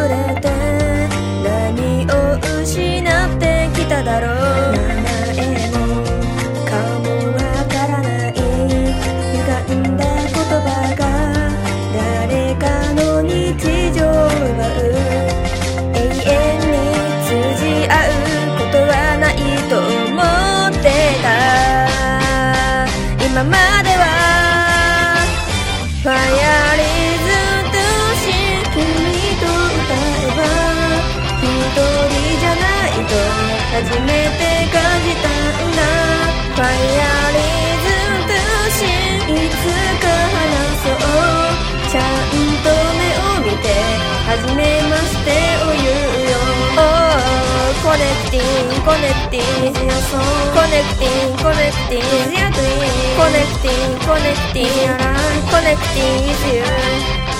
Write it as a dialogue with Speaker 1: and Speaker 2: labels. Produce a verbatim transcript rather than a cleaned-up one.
Speaker 1: れて何を失ってきただろう。名前も顔もわからない歪んだ言葉が誰かの日常を奪う。永遠に通じ合うことはないと思ってた。今まではファイアリズムとし君と歌えば一人じゃないと初めて感じたんだ。ファイアリズムとしいつか話そう。ちゃんと目を見て初めましてを言うよ。コネクティンコネクティンコネクティンコネクティンコネクティンコネクティンコネクティンコネクティン is you